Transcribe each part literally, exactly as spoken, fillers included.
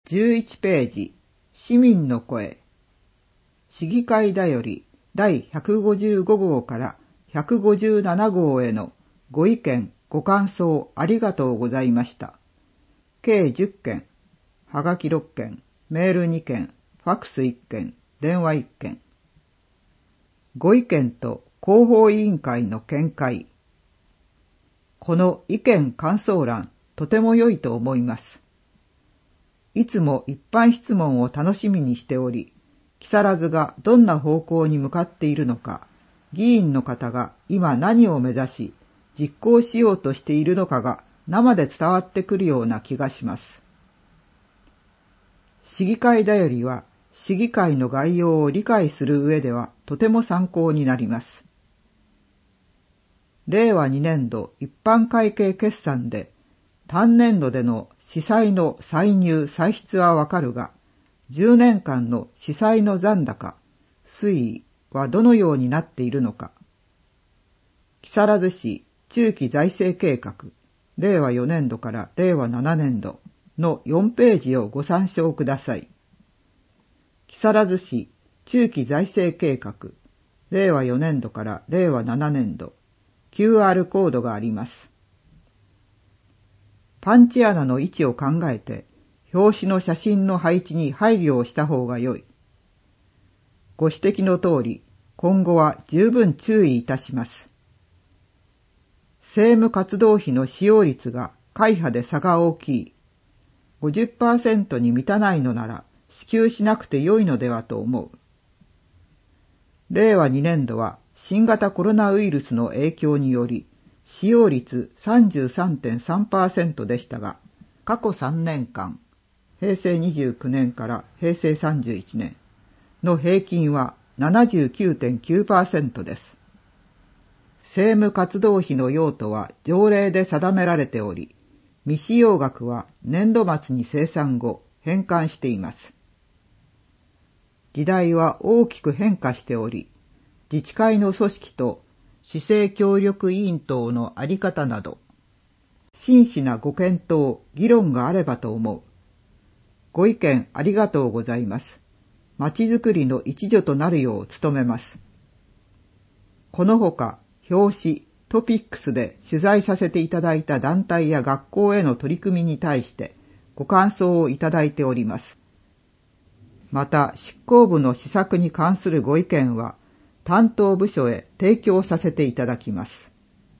じゅういちページ、市民の声。市議会だよりだいひゃくごじゅうごごうからひゃくごじゅうななごうへのご意見、ご感想ありがとうございました。計じゅっけん、はがきろっけん、メールにけん、ファックスいっけん、電話いっけん。ご意見と広報委員会の見解。この意見感想欄、とても良いと思います。いつも一般質問を楽しみにしており、木更津がどんな方向に向かっているのか、議員の方が今何を目指し、実行しようとしているのかが生で伝わってくるような気がします。市議会だよりは、市議会の概要を理解する上ではとても参考になります。れいわにねんど一般会計決算で、単年度での司歳の歳入歳出はわかるが、じゅうねんかんの司歳の残高、推移はどのようになっているのか。木更津市中期財政計画、れいわよねんどかられいわななねんどのよんページをご参照ください。木更津市中期財政計画、れいわよねんどかられいわななねんど、キューアール コードがあります。パンチ穴の位置を考えて、表紙の写真の配置に配慮をした方が良い。ご指摘の通り、今後は十分注意いたします。政務活動費の使用率が会派で差が大きい。ごじゅっパーセント に満たないのなら支給しなくて良いのではと思う。れいわにねんどは新型コロナウイルスの影響により、使用率 さんじゅうさんてんさんパーセント でしたが、過去さんねんかん、へいせいにじゅうきゅうねんからへいせいさんじゅういちねんの平均は ななじゅうきゅうてんきゅうパーセント です。政務活動費の用途は条例で定められており、未使用額は年度末に精算後返還しています。時代は大きく変化しており、自治会の組織と市政協力委員等のあり方など、真摯なご検討、議論があればと思う。ご意見ありがとうございます。まちづくりの一助となるよう努めます。このほか、表紙、トピックスで取材させていただいた団体や学校への取り組みに対してご感想をいただいております。また、執行部の施策に関するご意見は、担当部署へ提供させていただきます。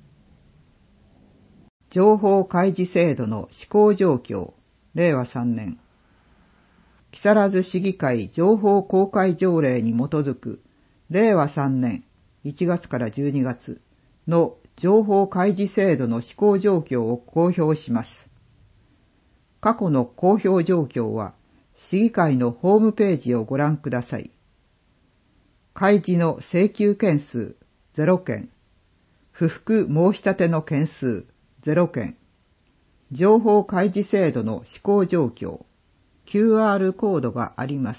情報開示制度の施行状況、れいわさんねん。木更津市議会情報公開条例に基づく、れいわさんねんいちがつからじゅうにがつの情報開示制度の施行状況を公表します。過去の公表状況は、市議会のホームページをご覧ください。開示の請求件数ゼロけん、不服申し立ての件数ゼロけん、情報開示制度の施行状況、キューアール コードがあります。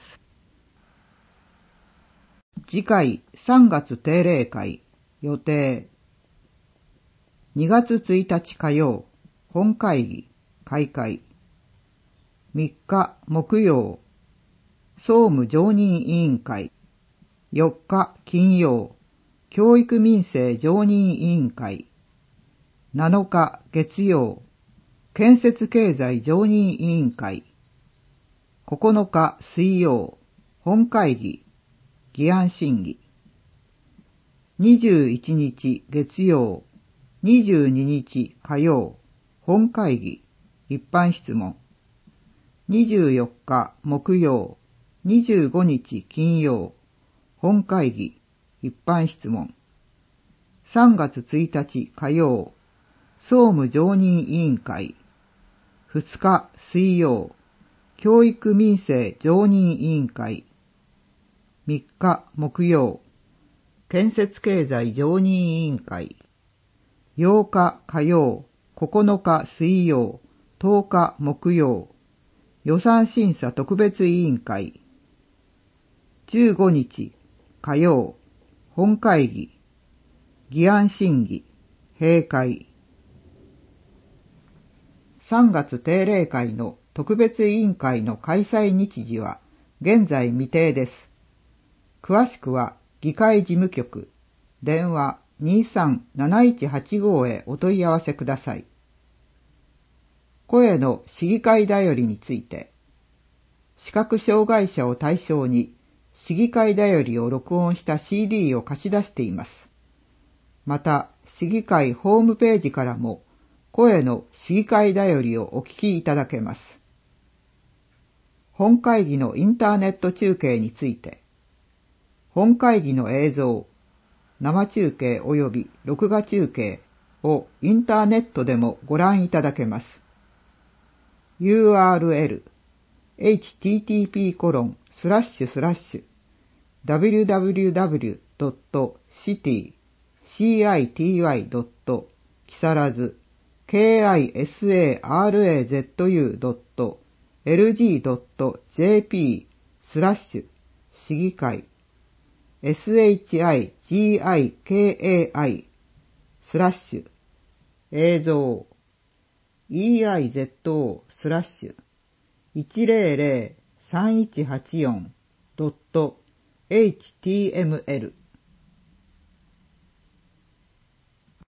次回さんがつ定例会予定。にがつついたち火曜、本会議開会。みっか木曜、総務常任委員会。よっか金曜、教育民生常任委員会。なのか月曜、建設経済常任委員会。ここのか水曜、本会議、議案審議。にじゅういちにち月曜、にじゅうににち火曜、本会議、一般質問。にじゅうよっか木曜、にじゅうごにち金曜、本会議、一般質問。さんがつついたち火曜、総務常任委員会。ふつか水曜、教育民生常任委員会。みっか木曜、建設経済常任委員会。ようか火曜、ここのか水曜、とおか木曜、予算審査特別委員会。じゅうごにち火曜、本会議、議案審議、閉会。さんがつ定例会の特別委員会の開催日時は現在未定です。詳しくは議会事務局、電話 にさんなないちはちご へお問い合わせください。声の市議会だよりについて、視覚障害者を対象に市議会だよりを録音した シーディー を貸し出しています。また、市議会ホームページからも声の市議会だよりをお聞きいただけます。本会議のインターネット中継について、本会議の映像、生中継及び録画中継をインターネットでもご覧いただけます。ユーアールエル エイチティーティーピーコロンスラッシュスラッシュダブリューダブリューダブリュードットシティシーアイティーワイドット木更津 ケーアイエスエーアールエーゼットユードットエルジードットジェーピースラッシュ市議会 シシギスラッシュ映像 イーアイゼットオー スラッシュいちゼロゼロさんいちはちよんドットエイチティーエムエル